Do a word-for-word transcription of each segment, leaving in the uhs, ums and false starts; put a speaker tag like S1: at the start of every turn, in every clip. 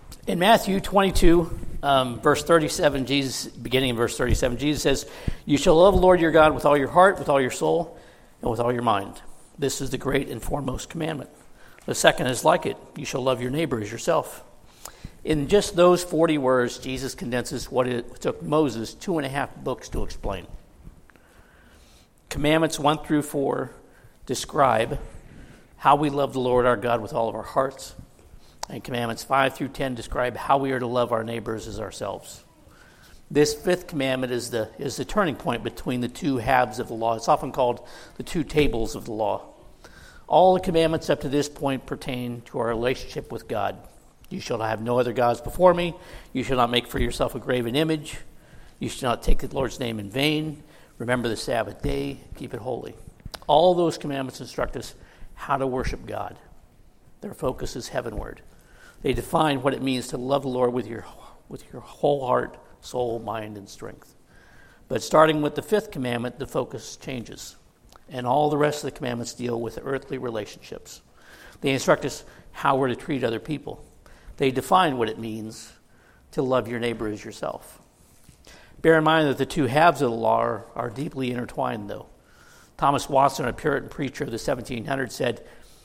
S1: In Matthew twenty-two, um, verse thirty-seven, Jesus, beginning in verse thirty-seven, Jesus says, "You shall love the Lord your God with all your heart, with all your soul, and with all your mind. This is the great and foremost commandment. The second is like it. You shall love your neighbor as yourself." In just those forty words, Jesus condenses what it took Moses two and a half books to explain. Commandments one through four describe how we love the Lord our God with all of our hearts. And commandments five through ten describe how we are to love our neighbors as ourselves. This fifth commandment is the is the turning point between the two halves of the law. It's often called the two tables of the law. All the commandments up to this point pertain to our relationship with God. You shall have no other gods before me. You shall not make for yourself a graven image. You shall not take the Lord's name in vain. Remember the Sabbath day. Keep it holy. All those commandments instruct us how to worship God. Their focus is heavenward. They define what it means to love the Lord with your with your whole heart, soul, mind, and strength. But starting with the fifth commandment, the focus changes. And all the rest of the commandments deal with earthly relationships. They instruct us how we're to treat other people. They define what it means to love your neighbor as yourself. Bear in mind that the two halves of the law are, are deeply intertwined, though. Thomas Watson, a Puritan preacher of the seventeen hundreds, said,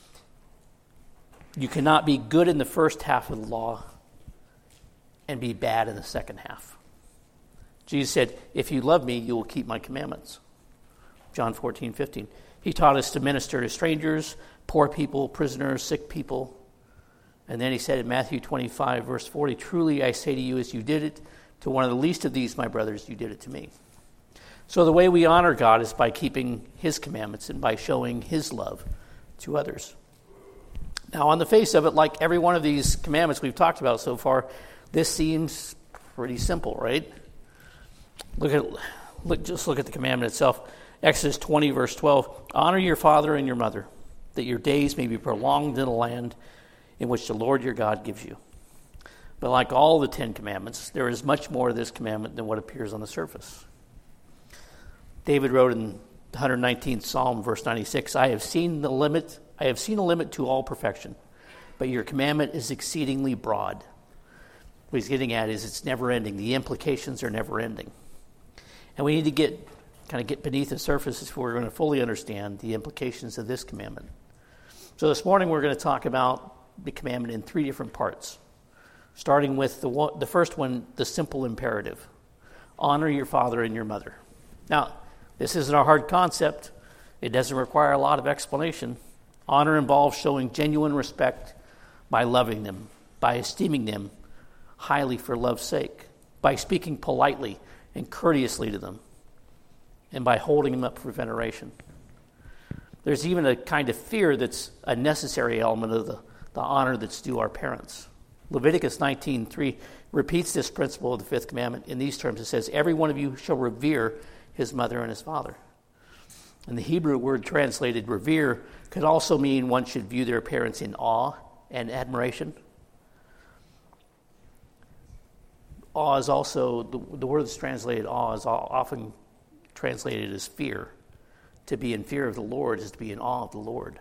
S1: "You cannot be good in the first half of the law and be bad in the second half." Jesus said, "If you love me, you will keep my commandments." John fourteen fifteen. He taught us to minister to strangers, poor people, prisoners, sick people. And then he said in Matthew twenty-five, verse forty, "Truly I say to you, as you did it to one of the least of these, my brothers, you did it to me." So the way we honor God is by keeping his commandments and by showing his love to others. Now, on the face of it, like every one of these commandments we've talked about so far, this seems pretty simple, right? Look at, look, just look at the commandment itself. Exodus twenty, verse twelve, "Honor your father and your mother, that your days may be prolonged in the land in which the Lord your God gives you." But like all the Ten Commandments, there is much more to this commandment than what appears on the surface. David wrote in the one hundred nineteenth Psalm, verse ninety-six, "I have seen the limit, I have seen a limit to all perfection, but your commandment is exceedingly broad." What he's getting at is it's never ending. The implications are never ending. And we need to get kind of get beneath the surface if we're going to fully understand the implications of this commandment. So this morning we're going to talk about the commandment in three different parts, starting with the one, the first one, the simple imperative. Honor your father and your mother. Now, this isn't a hard concept. It doesn't require a lot of explanation. Honor involves showing genuine respect by loving them, by esteeming them highly for love's sake, by speaking politely and courteously to them, and by holding them up for veneration. There's even a kind of fear that's a necessary element of the, the honor that's due our parents. Leviticus nineteen three repeats this principle of the fifth commandment in these terms. It says, "Every one of you shall revere his mother and his father." And the Hebrew word translated revere could also mean one should view their parents in awe and admiration. Awe is also, the, the word that's translated awe is often translated as fear. To be in fear of the Lord is to be in awe of the Lord.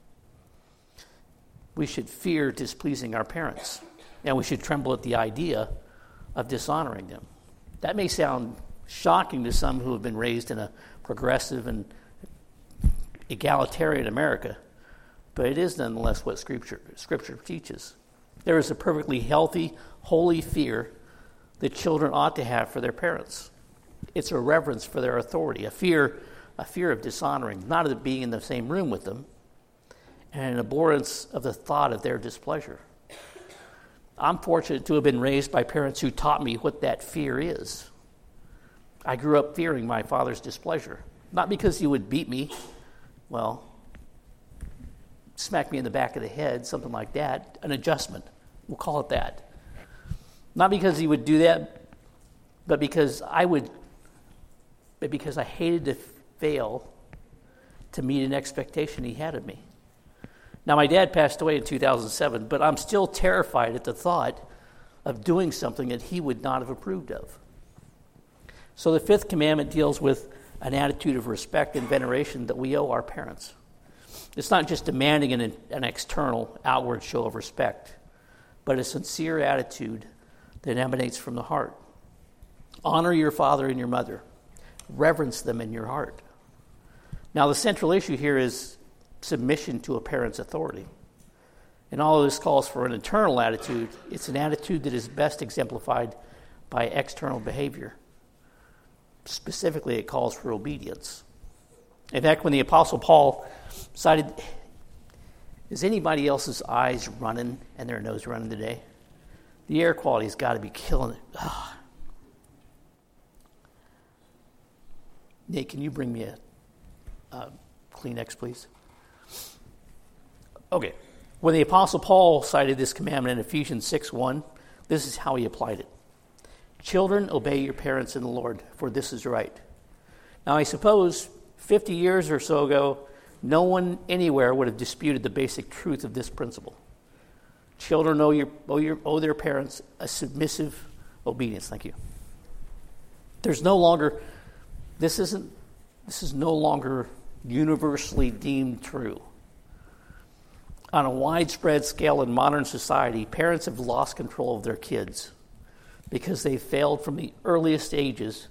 S1: We should fear displeasing our parents, and we should tremble at the idea of dishonoring them. That may sound shocking to some who have been raised in a progressive and egalitarian America, but it is nonetheless what Scripture, Scripture teaches. There is a perfectly healthy, holy fear that children ought to have for their parents. It's a reverence for their authority, a fear, a fear of dishonoring, not of being in the same room with them, and an abhorrence of the thought of their displeasure. I'm fortunate to have been raised by parents who taught me what that fear is. I grew up fearing my father's displeasure, not because he would beat me, well, smack me in the back of the head, something like that, an adjustment, we'll call it that. Not because he would do that, but because I would, but because I hated to fail to meet an expectation he had of me. Now, my dad passed away in two thousand seven, but I'm still terrified at the thought of doing something that he would not have approved of. So the fifth commandment deals with an attitude of respect and veneration that we owe our parents. It's not just demanding an, an external, outward show of respect, but a sincere attitude that emanates from the heart. Honor your father and your mother. Reverence them in your heart. Now, the central issue here is submission to a parent's authority. And although this calls for an internal attitude, it's an attitude that is best exemplified by external behavior. Specifically, it calls for obedience. In fact, when the Apostle Paul cited, is anybody else's eyes running and their nose running today? The air quality has got to be killing it. Ugh. Nate, can you bring me a uh, Kleenex, please? Okay. When the Apostle Paul cited this commandment in Ephesians six one, this is how he applied it. Children, obey your parents in the Lord, for this is right. Now, I suppose fifty years or so ago, no one anywhere would have disputed the basic truth of this principle. Children owe, your, owe, your, owe their parents a submissive obedience. Thank you. There's no longer, this isn't, this is no longer universally deemed true. On a widespread scale in modern society, parents have lost control of their kids because they failed from the earliest ages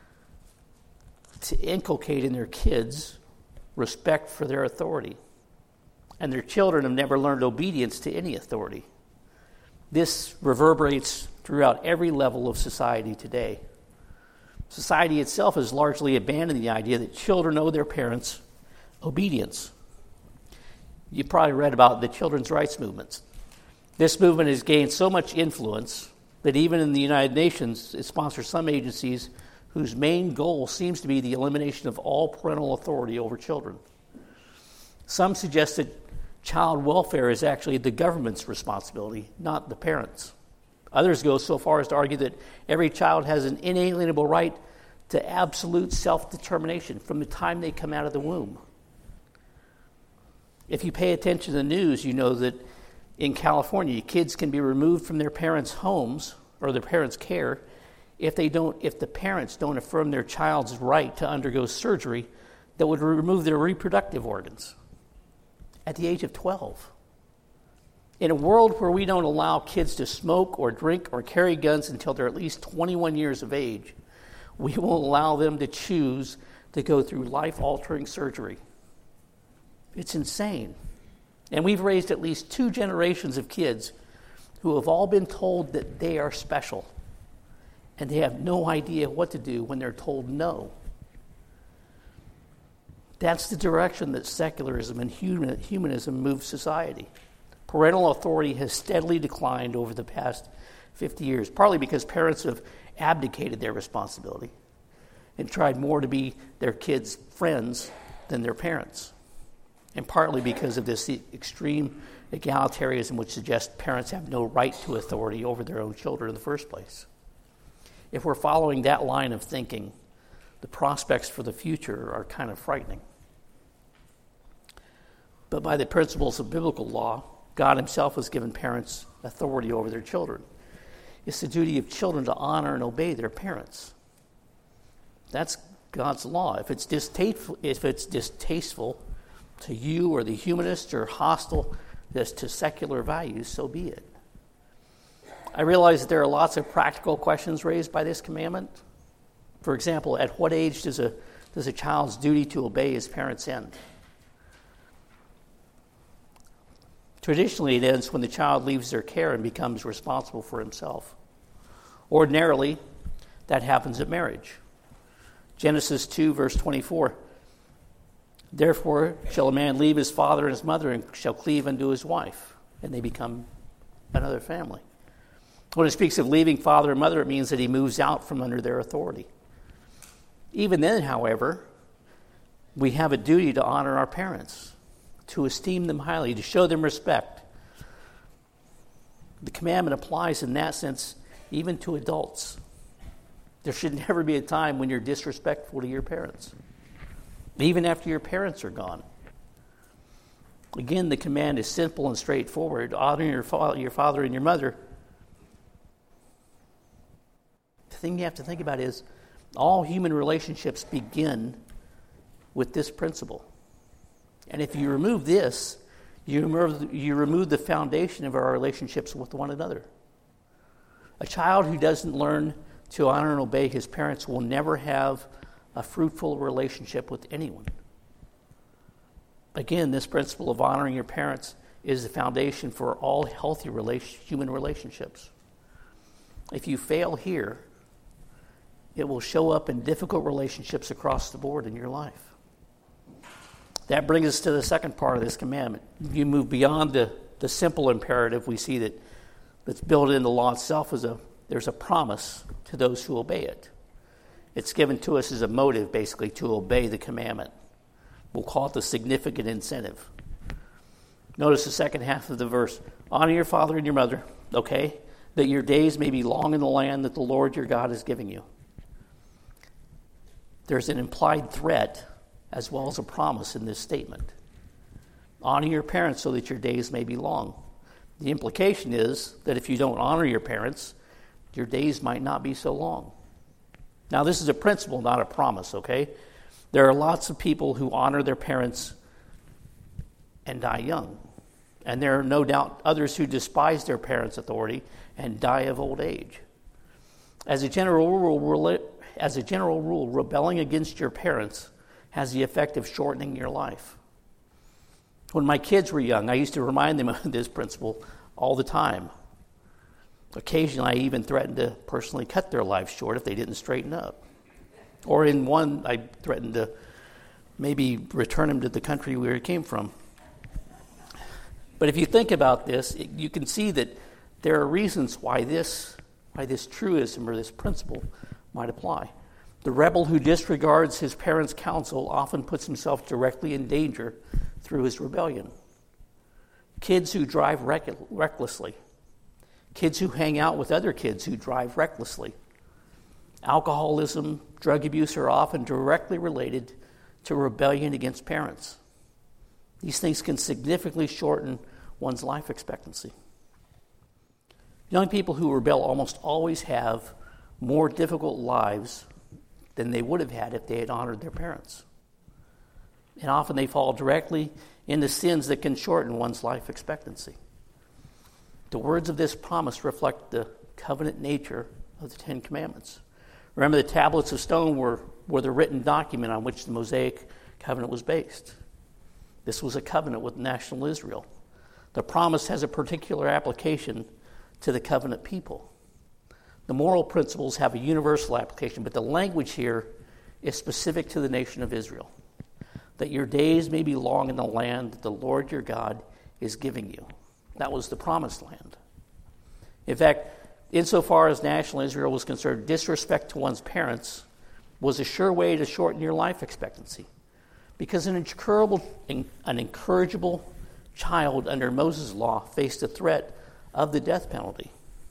S1: to inculcate in their kids respect for their authority. And their children have never learned obedience to any authority. This reverberates throughout every level of society today. Society itself has largely abandoned the idea that children owe their parents obedience. You probably read about the children's rights movements. This movement has gained so much influence that even in the United Nations, it sponsors some agencies whose main goal seems to be the elimination of all parental authority over children. Some suggest that child welfare is actually the government's responsibility, not the parents'. Others go so far as to argue that every child has an inalienable right to absolute self-determination from the time they come out of the womb. If you pay attention to the news, you know that in California, kids can be removed from their parents' homes or their parents' care if they don't, if the parents don't affirm their child's right to undergo surgery that would remove their reproductive organs at the age of twelve. In a world where we don't allow kids to smoke or drink or carry guns until they're at least twenty-one years of age, we will allow them to choose to go through life-altering surgery. It's insane. And we've raised at least two generations of kids who have all been told that they are special. And they have no idea what to do when they're told no. That's the direction that secularism and human, humanism move society. Parental authority has steadily declined over the past fifty years, partly because parents have abdicated their responsibility and tried more to be their kids' friends than their parents, and partly because of this extreme egalitarianism which suggests parents have no right to authority over their own children in the first place. If we're following that line of thinking, the prospects for the future are kind of frightening. But by the principles of biblical law, God himself has given parents authority over their children. It's the duty of children to honor and obey their parents. That's God's law. If it's distasteful, if it's distasteful to you or the humanist or hostile as to secular values, so be it. I realize that there are lots of practical questions raised by this commandment. For example, at what age does a does a child's duty to obey his parents end? Traditionally, it ends when the child leaves their care and becomes responsible for himself. Ordinarily, that happens at marriage. Genesis two, verse twenty-four. Therefore shall a man leave his father and his mother and shall cleave unto his wife, and they become another family. When it speaks of leaving father and mother, it means that he moves out from under their authority. Even then, however, we have a duty to honor our parents, to esteem them highly, to show them respect. The commandment applies in that sense even to adults. There should never be a time when you're disrespectful to your parents, even after your parents are gone. Again, the command is simple and straightforward. Honor your, fa- your father and your mother. The thing you have to think about is all human relationships begin with this principle. And if you remove this, You remove, you remove the foundation of our relationships with one another. A child who doesn't learn to honor and obey his parents will never have a fruitful relationship with anyone. Again, this principle of honoring your parents is the foundation for all healthy relation, human relationships. If you fail here, it will show up in difficult relationships across the board in your life. That brings us to the second part of this commandment. You move beyond the, the simple imperative we see that, that's built in the law itself. As a, there's a promise to those who obey it. It's given to us as a motive, basically, to obey the commandment. We'll call it the significant incentive. Notice the second half of the verse. Honor your father and your mother, okay, that your days may be long in the land that the Lord your God is giving you. There's an implied threat as well as a promise in this statement. Honor your parents so that your days may be long. The implication is that if you don't honor your parents, your days might not be so long. Now, this is a principle, not a promise, okay? There are lots of people who honor their parents and die young. And there are no doubt others who despise their parents' authority and die of old age. As a general rule, as a general rule, rebelling against your parents has the effect of shortening your life. When my kids were young, I used to remind them of this principle all the time. Occasionally, I even threatened to personally cut their lives short if they didn't straighten up. Or in one, I threatened to maybe return them to the country where he came from. But if you think about this, it, you can see that there are reasons why this, why this truism or this principle might apply. The rebel who disregards his parents' counsel often puts himself directly in danger through his rebellion. Kids who drive reck- recklessly. Kids who hang out with other kids who drive recklessly. Alcoholism, drug abuse are often directly related to rebellion against parents. These things can significantly shorten one's life expectancy. Young people who rebel almost always have more difficult lives than they would have had if they had honored their parents. And often they fall directly into sins that can shorten one's life expectancy. The words of this promise reflect the covenant nature of the Ten Commandments. Remember, the tablets of stone were, were the written document on which the Mosaic covenant was based. This was a covenant with national Israel. The promise has a particular application to the covenant people. The moral principles have a universal application, but the language here is specific to the nation of Israel. That your days may be long in the land that the Lord your God is giving you. That was the promised land. In fact, insofar as national Israel was concerned, disrespect to one's parents was a sure way to shorten your life expectancy. Because an encourageable, an incorrigible child under Moses' law faced a threat of the death penalty.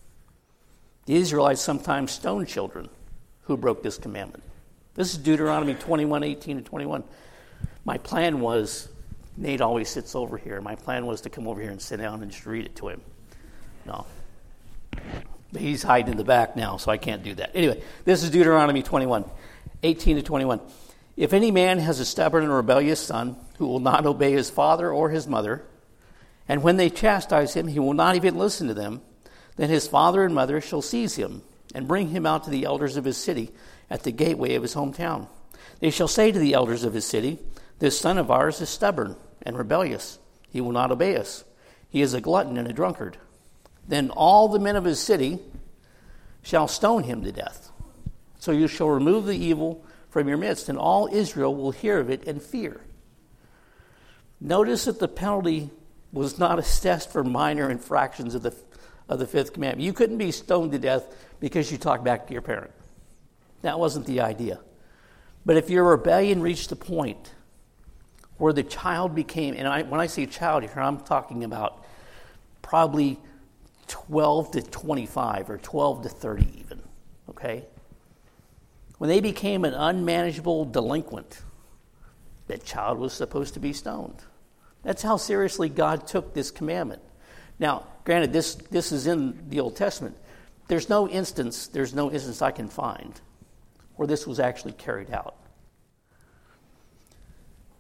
S1: The Israelites sometimes stoned children who broke this commandment. This is Deuteronomy twenty-one, eighteen to twenty-one. My plan was, Nate always sits over here, my plan was to come over here and sit down and just read it to him. No. But he's hiding in the back now, so I can't do that. Anyway, this is Deuteronomy twenty-one, eighteen to twenty-one. If any man has a stubborn and rebellious son who will not obey his father or his mother, and when they chastise him, he will not even listen to them, then his father and mother shall seize him and bring him out to the elders of his city at the gateway of his hometown. They shall say to the elders of his city, this son of ours is stubborn and rebellious. He will not obey us. He is a glutton and a drunkard. Then all the men of his city shall stone him to death. So you shall remove the evil from your midst, and all Israel will hear of it and fear. Notice that the penalty was not assessed for minor infractions of the of the fifth commandment. You couldn't be stoned to death because you talked back to your parent. That wasn't the idea. But if your rebellion reached the point where the child became, and I, when I say child here, I'm talking about probably twelve to twenty-five or twelve to thirty even, okay? When they became an unmanageable delinquent, that child was supposed to be stoned. That's how seriously God took this commandment. Now, granted, this, this is in the Old Testament. There's no instance, there's no instance I can find where this was actually carried out.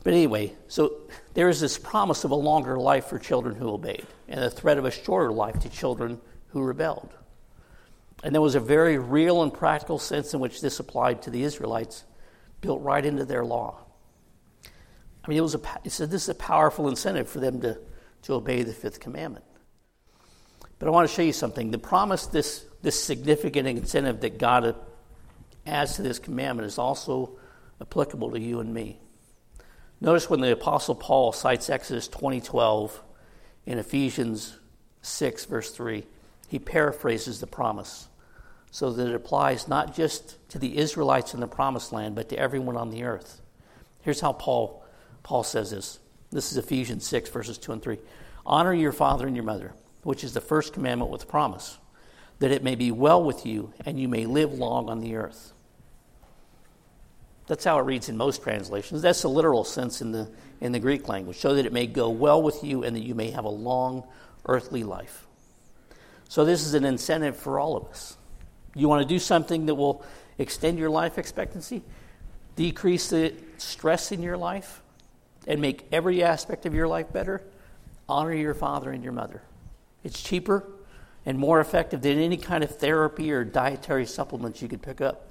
S1: But anyway, so there is this promise of a longer life for children who obeyed, and the threat of a shorter life to children who rebelled. And there was a very real and practical sense in which this applied to the Israelites, built right into their law. I mean, it was a, it said this is a powerful incentive for them to, to obey the fifth commandment. But I want to show you something. The promise, this, this significant incentive that God adds to this commandment is also applicable to you and me. Notice when the Apostle Paul cites Exodus twenty twelve in Ephesians six, verse three, he paraphrases the promise so that it applies not just to the Israelites in the promised land, but to everyone on the earth. Here's how Paul, Paul says this. This is Ephesians six, verses two and three. Honor your father and your mother, which is the first commandment with promise, that it may be well with you and you may live long on the earth. That's how it reads in most translations. That's the literal sense in the in the Greek language, so that it may go well with you and that you may have a long earthly life. So this is an incentive for all of us. You want to do something that will extend your life expectancy, decrease the stress in your life, and make every aspect of your life better? Honor your father and your mother. It's cheaper and more effective than any kind of therapy or dietary supplements you could pick up.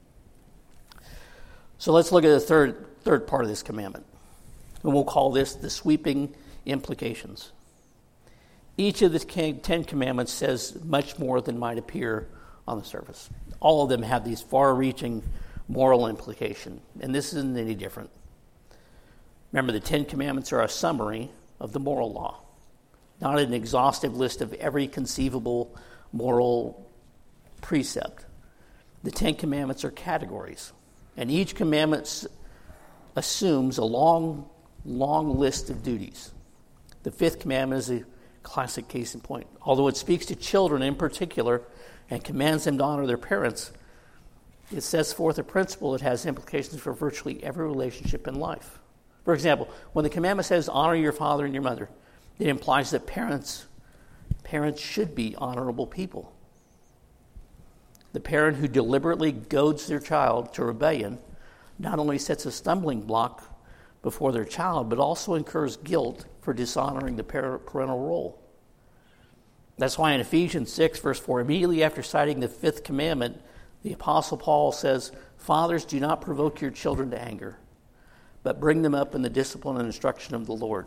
S1: So let's look at the third third part of this commandment. And we'll call this the sweeping implications. Each of the Ten Commandments says much more than might appear on the surface. All of them have these far-reaching moral implications, and this isn't any different. Remember, the Ten Commandments are a summary of the moral law, not an exhaustive list of every conceivable moral precept. The Ten Commandments are categories, and each commandment assumes a long, long list of duties. The fifth commandment is a classic case in point. Although it speaks to children in particular and commands them to honor their parents, it sets forth a principle that has implications for virtually every relationship in life. For example, when the commandment says honor your father and your mother, it implies that parents, parents should be honorable people. The parent who deliberately goads their child to rebellion not only sets a stumbling block before their child, but also incurs guilt for dishonoring the parental role. That's why in Ephesians six, verse four, immediately after citing the fifth commandment, the Apostle Paul says, "Fathers, do not provoke your children to anger, but bring them up in the discipline and instruction of the Lord."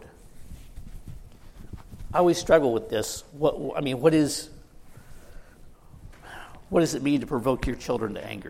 S1: I always struggle with this. What I mean, what is what does it mean to provoke your children to anger?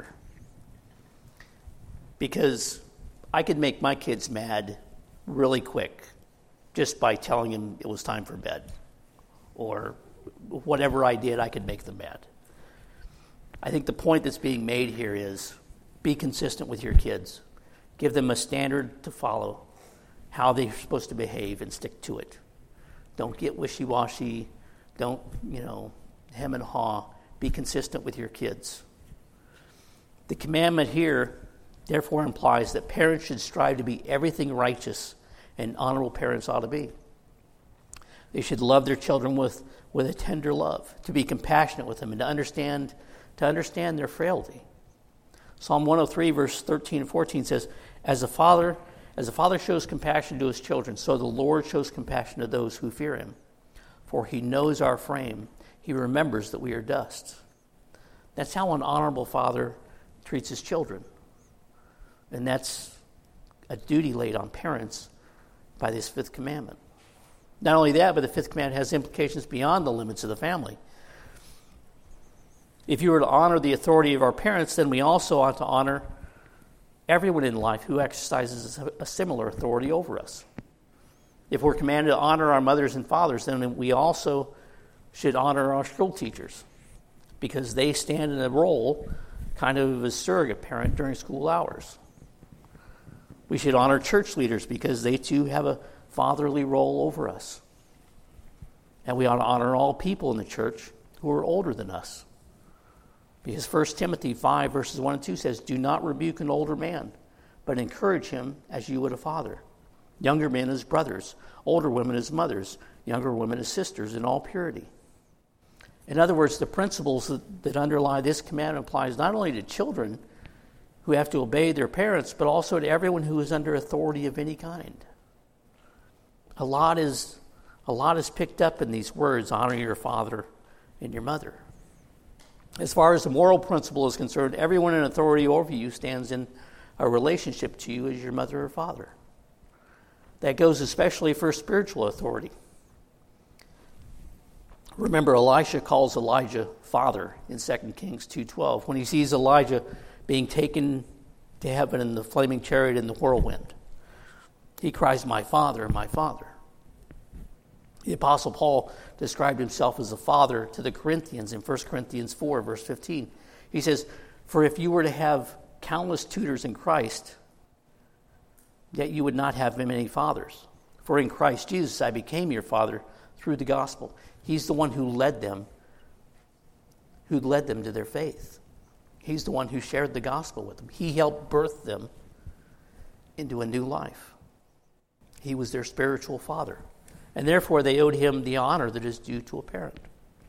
S1: Because I could make my kids mad really quick just by telling them it was time for bed, or whatever I did, I could make them mad. I think the point that's being made here is be consistent with your kids. Give them a standard to follow, how they're supposed to behave, and stick to it. Don't get wishy-washy. Don't, you know, hem and haw. Be consistent with your kids. The commandment here, therefore, implies that parents should strive to be everything righteous and honorable parents ought to be. They should love their children with, with a tender love, to be compassionate with them, and to understand to understand their frailty. Psalm one oh three, verse thirteen and fourteen says, As a father, as a father shows compassion to his children, so the Lord shows compassion to those who fear him. For he knows our frame. He remembers that we are dust. That's how an honorable father treats his children. And that's a duty laid on parents by this fifth commandment. Not only that, but the fifth commandment has implications beyond the limits of the family. If you were to honor the authority of our parents, then we also ought to honor everyone in life who exercises a similar authority over us. If we're commanded to honor our mothers and fathers, then we also should honor our school teachers, because they stand in a role kind of as surrogate parent during school hours. We should honor church leaders because they too have a fatherly role over us. And we ought to honor all people in the church who are older than us. Because First Timothy five, verses one and two says, Do not rebuke an older man, but encourage him as you would a father. Younger men as brothers, older women as mothers, younger women as sisters in all purity. In other words, the principles that, that underlie this commandment applies not only to children who have to obey their parents, but also to everyone who is under authority of any kind. A lot is, a lot is picked up in these words, honor your father and your mother. As far as the moral principle is concerned, everyone in authority over you stands in a relationship to you as your mother or father. That goes especially for spiritual authority. Remember, Elisha calls Elijah father in Second Kings two twelve when he sees Elijah being taken to heaven in the flaming chariot in the whirlwind. He cries, my father, my father. The Apostle Paul described himself as a father to the Corinthians in First Corinthians four, verse fifteen. He says, for if you were to have countless tutors in Christ, yet you would not have many fathers. For in Christ Jesus I became your father through the gospel. He's the one who led them, who led them to their faith. He's the one who shared the gospel with them. He helped birth them into a new life. He was their spiritual father. And therefore they owed him the honor that is due to a parent.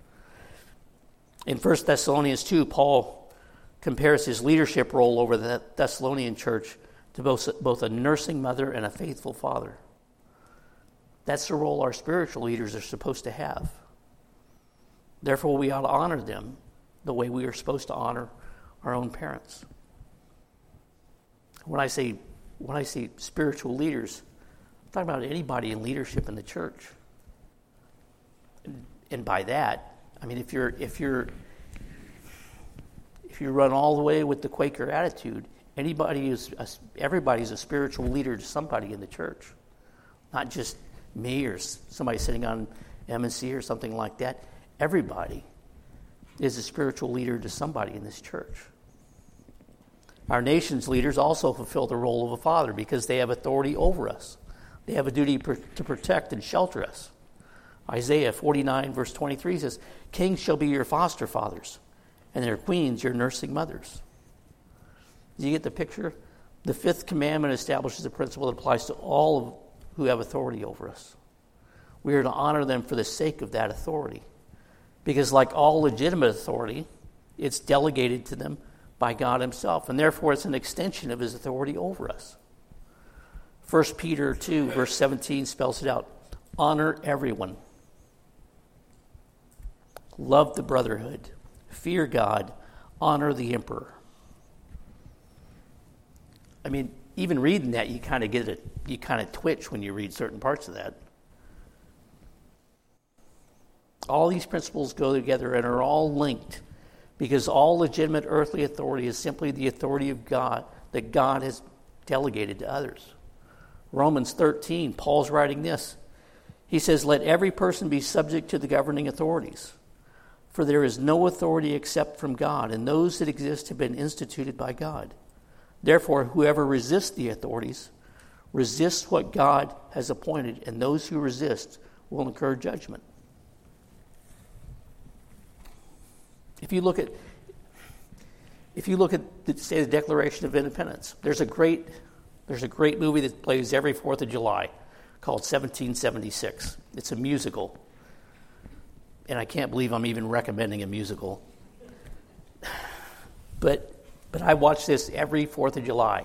S1: In First Thessalonians two, Paul compares his leadership role over the Thessalonian church to both, both a nursing mother and a faithful father. That's the role our spiritual leaders are supposed to have. Therefore, we ought to honor them the way we are supposed to honor our own parents. When I say when I say spiritual leaders, I'm talking about anybody in leadership in the church. And, and by that, I mean if you're if you're if you run all the way with the Quaker attitude, anybody is a, everybody's a spiritual leader to somebody in the church, not just me or somebody sitting on M and C or something like that. Everybody is a spiritual leader to somebody in this church. Our nation's leaders also fulfill the role of a father because they have authority over us. They have a duty to protect and shelter us. Isaiah forty-nine, verse twenty-three says, kings shall be your foster fathers, and their queens your nursing mothers. Do you get the picture? The fifth commandment establishes a principle that applies to all who have authority over us. We are to honor them for the sake of that authority. Because like all legitimate authority, it's delegated to them by God himself, and therefore it's an extension of his authority over us. First Peter two, verse seventeen spells it out. Honor everyone. Love the brotherhood. Fear God. Honor the emperor. I mean, even reading that, you kind of get it. You kind of twitch when you read certain parts of that. All these principles go together and are all linked because all legitimate earthly authority is simply the authority of God that God has delegated to others. Romans thirteen, Paul's writing this. He says, let every person be subject to the governing authorities, for there is no authority except from God, and those that exist have been instituted by God. Therefore, whoever resists the authorities resists what God has appointed, and those who resist will incur judgment. If you look at if you look at the, say, the Declaration of Independence, there's a great there's a great movie that plays every Fourth of July called seventeen seventy-six. It's a musical, and I can't believe I'm even recommending a musical. But but I watch this every Fourth of July,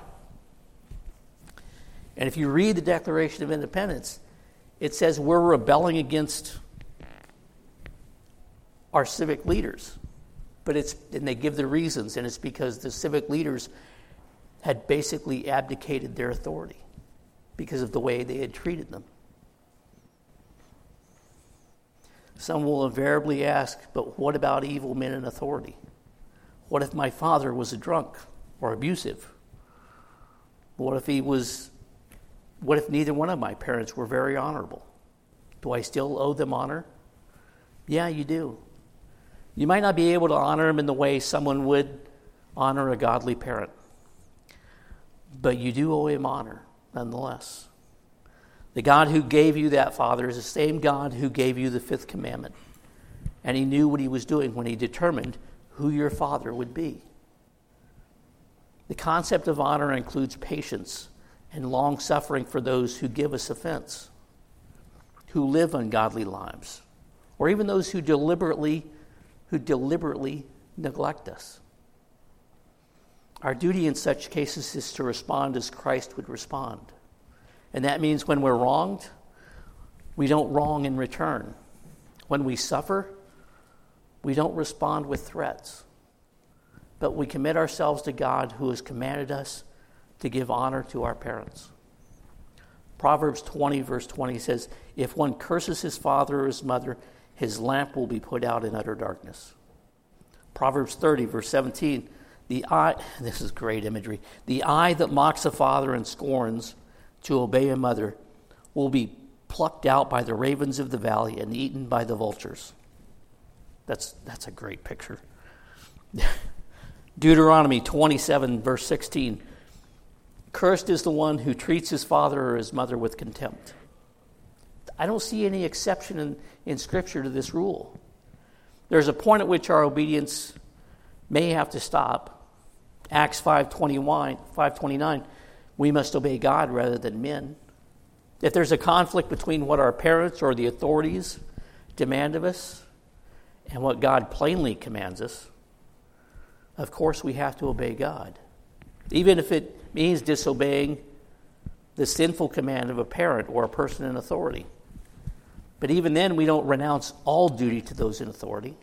S1: and if you read the Declaration of Independence, it says we're rebelling against our civic leaders. But it's, and they give the reasons, and it's because the civic leaders had basically abdicated their authority because of the way they had treated them. Some will invariably ask, but what about evil men in authority? What if my father was a drunk or abusive? What if he was, what if neither one of my parents were very honorable? Do I still owe them honor? Yeah, you do. You might not be able to honor him in the way someone would honor a godly parent, but you do owe him honor nonetheless. The God who gave you that father is the same God who gave you the fifth commandment, and he knew what he was doing when he determined who your father would be. The concept of honor includes patience and long-suffering for those who give us offense, who live ungodly lives, or even those who deliberately who deliberately neglect us. Our duty in such cases is to respond as Christ would respond. And that means when we're wronged, we don't wrong in return. When we suffer, we don't respond with threats. But we commit ourselves to God, who has commanded us to give honor to our parents. Proverbs twenty, verse twenty says, if one curses his father or his mother, his lamp will be put out in utter darkness. Proverbs thirty, verse seventeen, the eye, this is great imagery, the eye that mocks a father and scorns to obey a mother will be plucked out by the ravens of the valley and eaten by the vultures. That's, that's a great picture. Deuteronomy twenty-seven, verse sixteen, cursed is the one who treats his father or his mother with contempt. I don't see any exception in, in Scripture to this rule. There's a point at which our obedience may have to stop. Acts five twenty-nine, we must obey God rather than men. If there's a conflict between what our parents or the authorities demand of us and what God plainly commands us, of course we have to obey God, even if it means disobeying the sinful command of a parent or a person in authority. But even then, we don't renounce all duty to those in authority.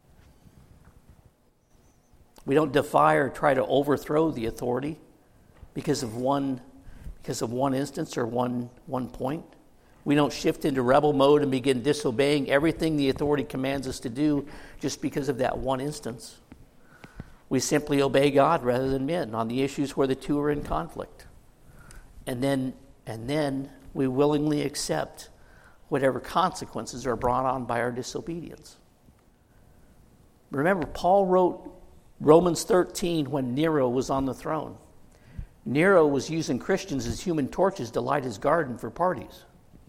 S1: We don't defy or try to overthrow the authority because of one, because of one instance or one, one point. We don't shift into rebel mode and begin disobeying everything the authority commands us to do just because of that one instance. We simply obey God rather than men on the issues where the two are in conflict. And then, and then we willingly accept whatever consequences are brought on by our disobedience. Remember, Paul wrote Romans thirteen when Nero was on the throne. Nero was using Christians as human torches to light his garden for parties.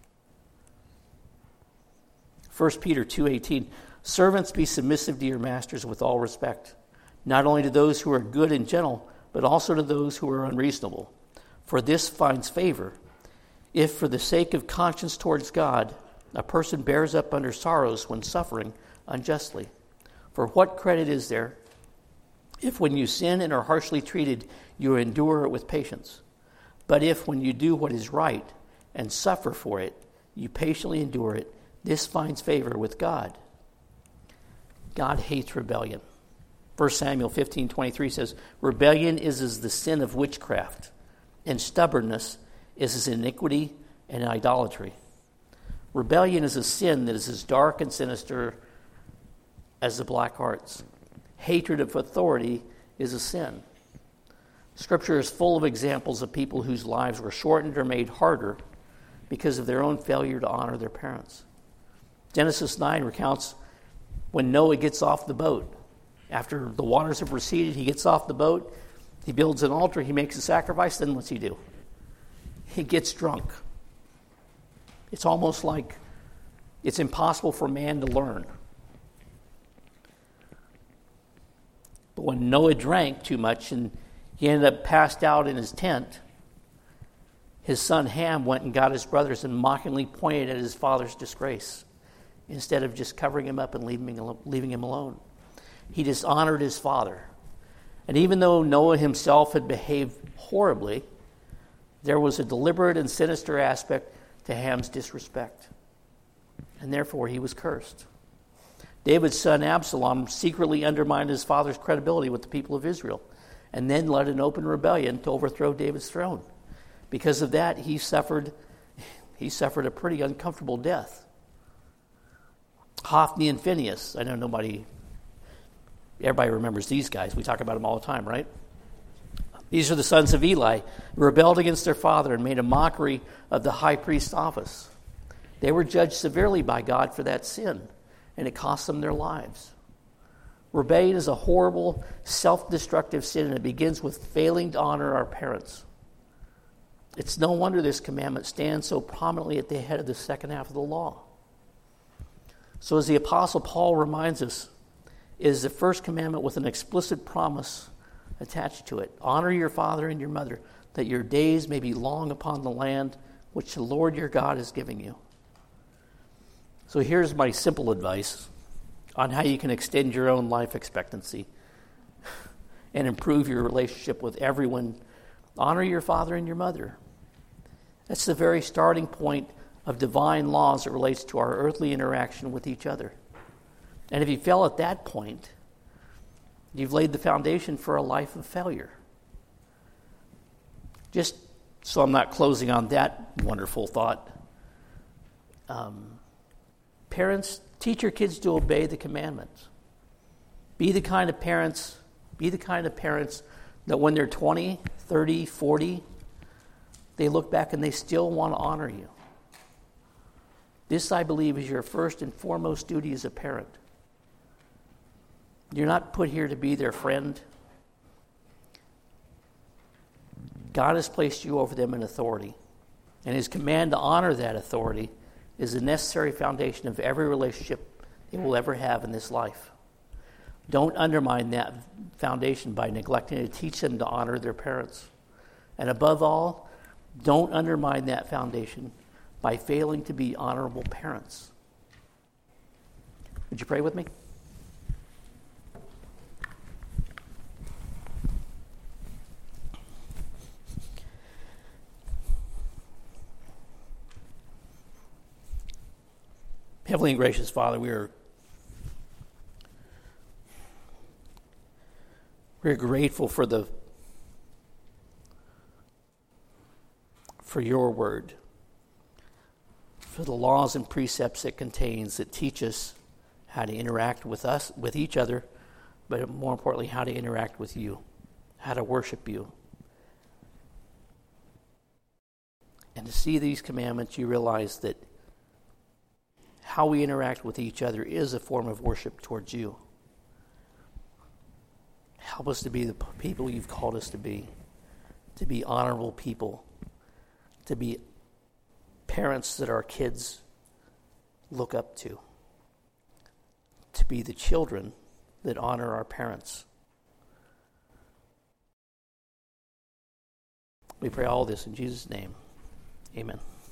S1: First Peter two eighteen, servants, be submissive to your masters with all respect, not only to those who are good and gentle, but also to those who are unreasonable. For this finds favor, if for the sake of conscience towards God, a person bears up under sorrows when suffering unjustly. For what credit is there if when you sin and are harshly treated, you endure it with patience? But if when you do what is right and suffer for it, you patiently endure it, this finds favor with God. God hates rebellion. First Samuel fifteen twenty-three says, rebellion is as the sin of witchcraft, and stubbornness is as iniquity and idolatry. Rebellion is a sin that is as dark and sinister as the black arts. Hatred of authority is a sin. Scripture is full of examples of people whose lives were shortened or made harder because of their own failure to honor their parents. Genesis nine recounts when Noah gets off the boat. After the waters have receded, he gets off the boat, he builds an altar, he makes a sacrifice, then what's he do? He gets drunk. It's almost like it's impossible for man to learn. But when Noah drank too much and he ended up passed out in his tent, his son Ham went and got his brothers and mockingly pointed at his father's disgrace instead of just covering him up and leaving him, leaving him alone. He dishonored his father. And even though Noah himself had behaved horribly, there was a deliberate and sinister aspect to Ham's disrespect. And therefore he was cursed. David's son Absalom secretly undermined his father's credibility with the people of Israel and then led an open rebellion to overthrow David's throne. Because of that, he suffered, he suffered a pretty uncomfortable death. Hophni and Phinehas, I know nobody, everybody remembers these guys. We talk about them all the time, right? These are the sons of Eli, who rebelled against their father and made a mockery of the high priest's office. They were judged severely by God for that sin, and it cost them their lives. Rebellion is a horrible, self-destructive sin, and it begins with failing to honor our parents. It's no wonder this commandment stands so prominently at the head of the second half of the law. So as the Apostle Paul reminds us, it is the first commandment with an explicit promise attached to it. Honor your father and your mother, that your days may be long upon the land which the Lord your God is giving you. So here's my simple advice on how you can extend your own life expectancy. and improve your relationship with everyone, honor your father and your mother. That's the very starting point of divine laws that relates to our earthly interaction with each other. And if you fail at that point, you've laid the foundation for a life of failure. Just so I'm not closing on that wonderful thought, um, parents, teach your kids to obey the commandments. Be the kind of parents, be the kind of parents that when they're twenty, thirty, forty, they look back and they still want to honor you. This, I believe, is your first and foremost duty as a parent. You're not put here to be their friend. God has placed you over them in authority, and his command to honor that authority is the necessary foundation of every relationship they will ever have in this life. Don't undermine that foundation by neglecting to teach them to honor their parents. And above all, don't undermine that foundation by failing to be honorable parents. Would you pray with me? Heavenly and gracious Father, we are we're grateful for the for your word, for the laws and precepts it contains that teach us how to interact with us, with each other, but more importantly, how to interact with you, how to worship you. And to see these commandments, you realize that how we interact with each other is a form of worship towards you. Help us to be the people you've called us to be, to be honorable people, to be parents that our kids look up to, to be the children that honor our parents. We pray all this in Jesus' name. Amen.